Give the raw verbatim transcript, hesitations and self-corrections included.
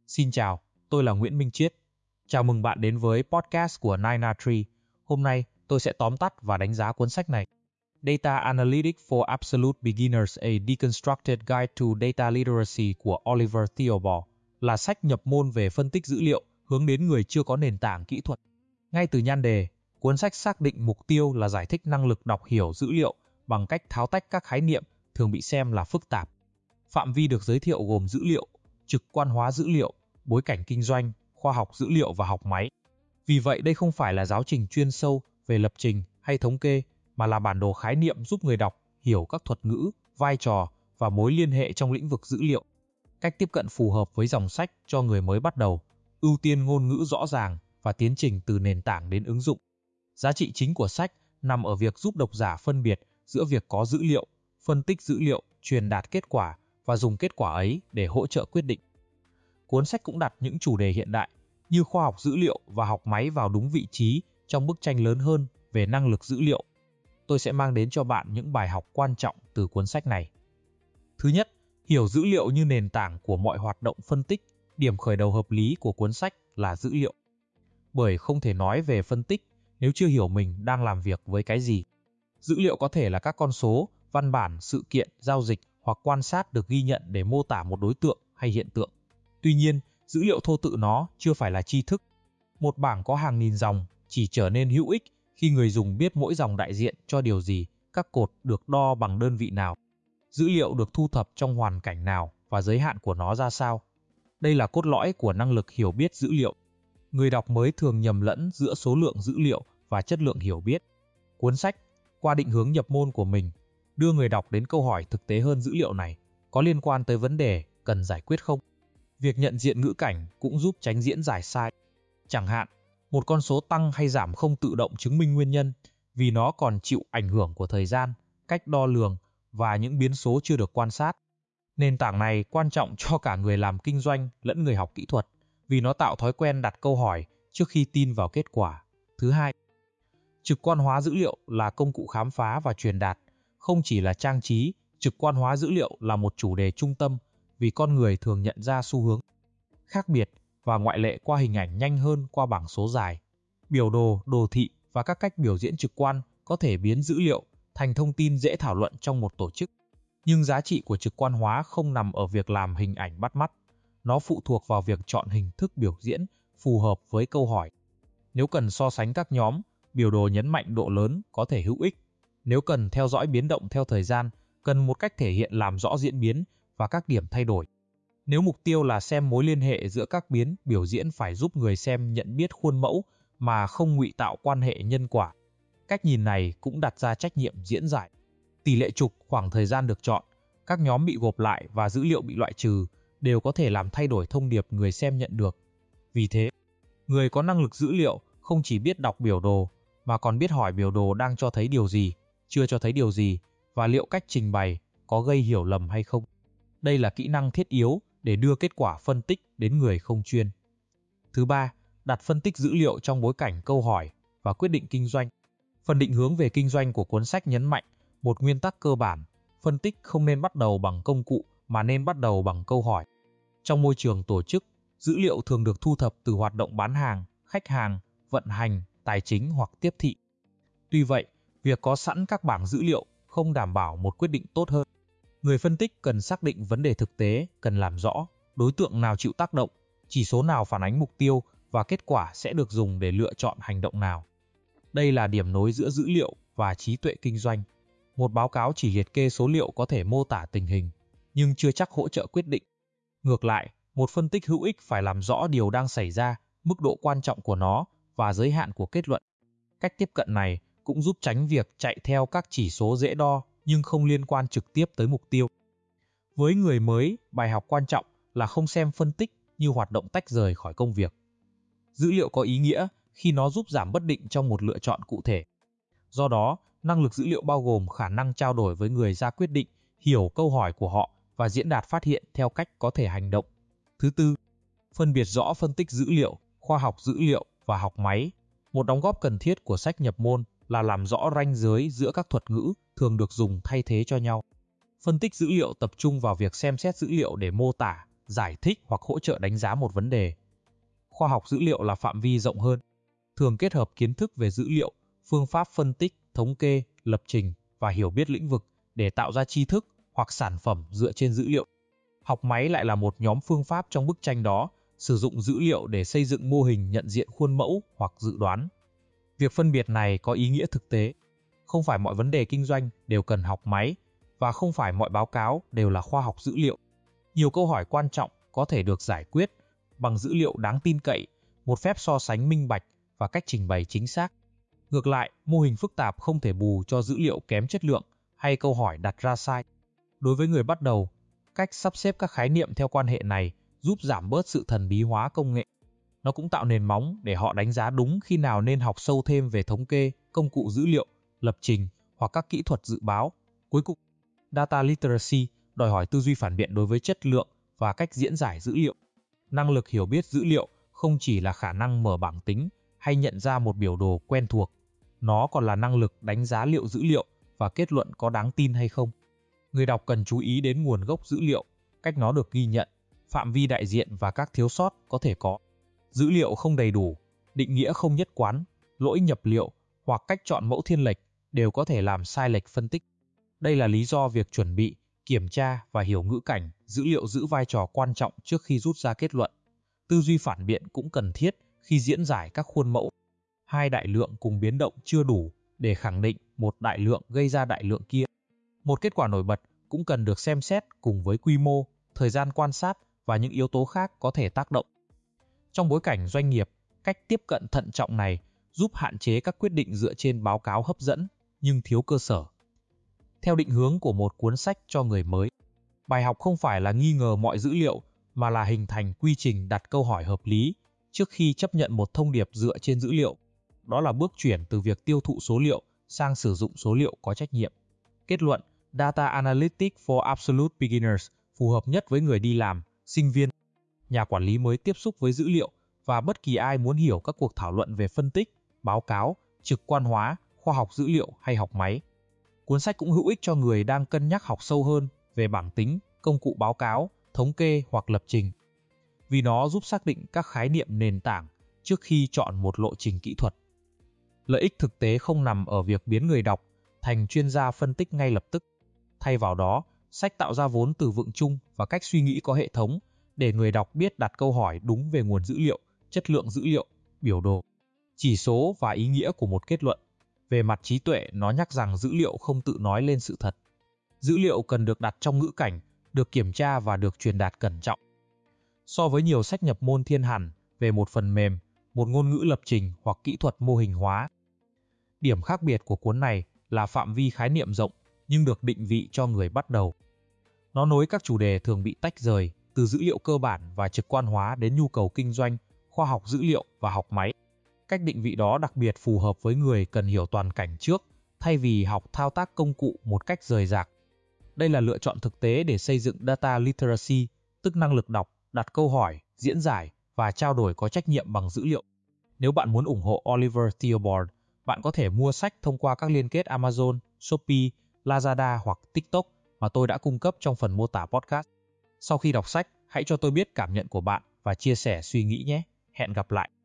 Xin chào, tôi là Nguyễn Minh Chiết. Chào mừng bạn đến với podcast của nine a Tree. Hôm nay, tôi sẽ tóm tắt và đánh giá cuốn sách này. Data Analytics for Absolute Beginners: A Deconstructed Guide to Data Literacy của Oliver Theobald là sách nhập môn về phân tích dữ liệu hướng đến người chưa có nền tảng kỹ thuật. Ngay từ nhan đề, cuốn sách xác định mục tiêu là giải thích năng lực đọc hiểu dữ liệu bằng cách tháo tách các khái niệm thường bị xem là phức tạp. Phạm vi được giới thiệu gồm dữ liệu, trực quan hóa dữ liệu, bối cảnh kinh doanh, khoa học dữ liệu và học máy. Vì vậy đây không phải là giáo trình chuyên sâu về lập trình hay thống kê, mà là bản đồ khái niệm giúp người đọc hiểu các thuật ngữ, vai trò và mối liên hệ trong lĩnh vực dữ liệu. Cách tiếp cận phù hợp với dòng sách cho người mới bắt đầu, ưu tiên ngôn ngữ rõ ràng và tiến trình từ nền tảng đến ứng dụng. Giá trị chính của sách nằm ở việc giúp độc giả phân biệt giữa việc có dữ liệu, phân tích dữ liệu, truyền đạt kết quả và dùng kết quả ấy để hỗ trợ quyết định. Cuốn sách cũng đặt những chủ đề hiện đại như khoa học dữ liệu và học máy vào đúng vị trí trong bức tranh lớn hơn về năng lực dữ liệu. Tôi sẽ mang đến cho bạn những bài học quan trọng từ cuốn sách này. Thứ nhất, hiểu dữ liệu như nền tảng của mọi hoạt động phân tích. Điểm khởi đầu hợp lý của cuốn sách là dữ liệu. Bởi không thể nói về phân tích nếu chưa hiểu mình đang làm việc với cái gì. Dữ liệu có thể là các con số, văn bản, sự kiện, giao dịch hoặc quan sát được ghi nhận để mô tả một đối tượng hay hiện tượng. Tuy nhiên, dữ liệu thô tự nó chưa phải là tri thức. Một bảng có hàng nghìn dòng chỉ trở nên hữu ích khi người dùng biết mỗi dòng đại diện cho điều gì, các cột được đo bằng đơn vị nào, dữ liệu được thu thập trong hoàn cảnh nào và giới hạn của nó ra sao. Đây là cốt lõi của năng lực hiểu biết dữ liệu. Người đọc mới thường nhầm lẫn giữa số lượng dữ liệu và chất lượng hiểu biết. Cuốn sách, qua định hướng nhập môn của mình, đưa người đọc đến câu hỏi thực tế hơn: dữ liệu này có liên quan tới vấn đề cần giải quyết không? Việc nhận diện ngữ cảnh cũng giúp tránh diễn giải sai. Chẳng hạn, một con số tăng hay giảm không tự động chứng minh nguyên nhân, vì nó còn chịu ảnh hưởng của thời gian, cách đo lường và những biến số chưa được quan sát. Nền tảng này quan trọng cho cả người làm kinh doanh lẫn người học kỹ thuật, vì nó tạo thói quen đặt câu hỏi trước khi tin vào kết quả. Thứ hai, trực quan hóa dữ liệu là công cụ khám phá và truyền đạt, không chỉ là trang trí. Trực quan hóa dữ liệu là một chủ đề trung tâm, vì con người thường nhận ra xu hướng khác biệt và ngoại lệ qua hình ảnh nhanh hơn qua bảng số dài. Biểu đồ, đồ thị và các cách biểu diễn trực quan có thể biến dữ liệu thành thông tin dễ thảo luận trong một tổ chức. Nhưng giá trị của trực quan hóa không nằm ở việc làm hình ảnh bắt mắt. Nó phụ thuộc vào việc chọn hình thức biểu diễn phù hợp với câu hỏi. Nếu cần so sánh các nhóm, biểu đồ nhấn mạnh độ lớn có thể hữu ích. Nếu cần theo dõi biến động theo thời gian, cần một cách thể hiện làm rõ diễn biến và các điểm thay đổi. Nếu mục tiêu là xem mối liên hệ giữa các biến biểu diễn, phải giúp người xem nhận biết khuôn mẫu mà không ngụy tạo quan hệ nhân quả. Cách nhìn này cũng đặt ra trách nhiệm diễn giải. Tỷ lệ trục, khoảng thời gian được chọn, các nhóm bị gộp lại và dữ liệu bị loại trừ đều có thể làm thay đổi thông điệp người xem nhận được. Vì thế, người có năng lực dữ liệu không chỉ biết đọc biểu đồ mà còn biết hỏi biểu đồ đang cho thấy điều gì, chưa cho thấy điều gì và liệu cách trình bày có gây hiểu lầm hay không. Đây là kỹ năng thiết yếu để đưa kết quả phân tích đến người không chuyên. Thứ ba, đặt phân tích dữ liệu trong bối cảnh câu hỏi và quyết định kinh doanh. Phần định hướng về kinh doanh của cuốn sách nhấn mạnh một nguyên tắc cơ bản: phân tích không nên bắt đầu bằng công cụ mà nên bắt đầu bằng câu hỏi. Trong môi trường tổ chức, dữ liệu thường được thu thập từ hoạt động bán hàng, khách hàng, vận hành, tài chính hoặc tiếp thị. Tuy vậy, việc có sẵn các bảng dữ liệu không đảm bảo một quyết định tốt hơn. Người phân tích cần xác định vấn đề thực tế, cần làm rõ đối tượng nào chịu tác động, chỉ số nào phản ánh mục tiêu và kết quả sẽ được dùng để lựa chọn hành động nào. Đây là điểm nối giữa dữ liệu và trí tuệ kinh doanh. Một báo cáo chỉ liệt kê số liệu có thể mô tả tình hình, nhưng chưa chắc hỗ trợ quyết định. Ngược lại, một phân tích hữu ích phải làm rõ điều đang xảy ra, mức độ quan trọng của nó và giới hạn của kết luận. Cách tiếp cận này cũng giúp tránh việc chạy theo các chỉ số dễ đo nhưng không liên quan trực tiếp tới mục tiêu. Với người mới, bài học quan trọng là không xem phân tích như hoạt động tách rời khỏi công việc. Dữ liệu có ý nghĩa khi nó giúp giảm bất định trong một lựa chọn cụ thể. Do đó, năng lực dữ liệu bao gồm khả năng trao đổi với người ra quyết định, hiểu câu hỏi của họ và diễn đạt phát hiện theo cách có thể hành động. Thứ tư, phân biệt rõ phân tích dữ liệu, khoa học dữ liệu và học máy. Một đóng góp cần thiết của sách nhập môn là làm rõ ranh giới giữa các thuật ngữ thường được dùng thay thế cho nhau. Phân tích dữ liệu tập trung vào việc xem xét dữ liệu để mô tả, giải thích hoặc hỗ trợ đánh giá một vấn đề. Khoa học dữ liệu là phạm vi rộng hơn, thường kết hợp kiến thức về dữ liệu, phương pháp phân tích, thống kê, lập trình và hiểu biết lĩnh vực để tạo ra tri thức hoặc sản phẩm dựa trên dữ liệu. Học máy lại là một nhóm phương pháp trong bức tranh đó, sử dụng dữ liệu để xây dựng mô hình nhận diện khuôn mẫu hoặc dự đoán. Việc phân biệt này có ý nghĩa thực tế. Không phải mọi vấn đề kinh doanh đều cần học máy, và không phải mọi báo cáo đều là khoa học dữ liệu. Nhiều câu hỏi quan trọng có thể được giải quyết bằng dữ liệu đáng tin cậy, một phép so sánh minh bạch và cách trình bày chính xác. Ngược lại, mô hình phức tạp không thể bù cho dữ liệu kém chất lượng hay câu hỏi đặt ra sai. Đối với người bắt đầu, cách sắp xếp các khái niệm theo quan hệ này giúp giảm bớt sự thần bí hóa công nghệ. Nó cũng tạo nền móng để họ đánh giá đúng khi nào nên học sâu thêm về thống kê, công cụ dữ liệu, lập trình hoặc các kỹ thuật dự báo. Cuối cùng, data literacy đòi hỏi tư duy phản biện đối với chất lượng và cách diễn giải dữ liệu. Năng lực hiểu biết dữ liệu không chỉ là khả năng mở bảng tính hay nhận ra một biểu đồ quen thuộc, nó còn là năng lực đánh giá liệu dữ liệu và kết luận có đáng tin hay không. Người đọc cần chú ý đến nguồn gốc dữ liệu, cách nó được ghi nhận, phạm vi đại diện và các thiếu sót có thể có. Dữ liệu không đầy đủ, định nghĩa không nhất quán, lỗi nhập liệu hoặc cách chọn mẫu thiên lệch đều có thể làm sai lệch phân tích. Đây là lý do việc chuẩn bị, kiểm tra và hiểu ngữ cảnh dữ liệu giữ vai trò quan trọng trước khi rút ra kết luận. Tư duy phản biện cũng cần thiết khi diễn giải các khuôn mẫu. Hai đại lượng cùng biến động chưa đủ để khẳng định một đại lượng gây ra đại lượng kia. Một kết quả nổi bật cũng cần được xem xét cùng với quy mô, thời gian quan sát và những yếu tố khác có thể tác động. Trong bối cảnh doanh nghiệp, cách tiếp cận thận trọng này giúp hạn chế các quyết định dựa trên báo cáo hấp dẫn nhưng thiếu cơ sở. Theo định hướng của một cuốn sách cho người mới, bài học không phải là nghi ngờ mọi dữ liệu mà là hình thành quy trình đặt câu hỏi hợp lý trước khi chấp nhận một thông điệp dựa trên dữ liệu. Đó là bước chuyển từ việc tiêu thụ số liệu sang sử dụng số liệu có trách nhiệm. Kết luận, Data Analytics for Absolute Beginners phù hợp nhất với người đi làm, sinh viên, nhà quản lý mới tiếp xúc với dữ liệu và bất kỳ ai muốn hiểu các cuộc thảo luận về phân tích, báo cáo, trực quan hóa, khoa học dữ liệu hay học máy. Cuốn sách cũng hữu ích cho người đang cân nhắc học sâu hơn về bảng tính, công cụ báo cáo, thống kê hoặc lập trình, vì nó giúp xác định các khái niệm nền tảng trước khi chọn một lộ trình kỹ thuật. Lợi ích thực tế không nằm ở việc biến người đọc thành chuyên gia phân tích ngay lập tức. Thay vào đó, sách tạo ra vốn từ vựng chung và cách suy nghĩ có hệ thống để người đọc biết đặt câu hỏi đúng về nguồn dữ liệu, chất lượng dữ liệu, biểu đồ, chỉ số và ý nghĩa của một kết luận. Về mặt trí tuệ, nó nhắc rằng dữ liệu không tự nói lên sự thật. Dữ liệu cần được đặt trong ngữ cảnh, được kiểm tra và được truyền đạt cẩn trọng. So với nhiều sách nhập môn thiên hẳn về một phần mềm, một ngôn ngữ lập trình hoặc kỹ thuật mô hình hóa, điểm khác biệt của cuốn này là phạm vi khái niệm rộng nhưng được định vị cho người bắt đầu. Nó nối các chủ đề thường bị tách rời, từ dữ liệu cơ bản và trực quan hóa đến nhu cầu kinh doanh, khoa học dữ liệu và học máy. Cách định vị đó đặc biệt phù hợp với người cần hiểu toàn cảnh trước, thay vì học thao tác công cụ một cách rời rạc. Đây là lựa chọn thực tế để xây dựng data literacy, tức năng lực đọc, đặt câu hỏi, diễn giải và trao đổi có trách nhiệm bằng dữ liệu. Nếu bạn muốn ủng hộ Oliver Theobald, bạn có thể mua sách thông qua các liên kết Amazon, Shopee, Lazada hoặc TikTok mà tôi đã cung cấp trong phần mô tả podcast. Sau khi đọc sách, hãy cho tôi biết cảm nhận của bạn và chia sẻ suy nghĩ nhé. Hẹn gặp lại!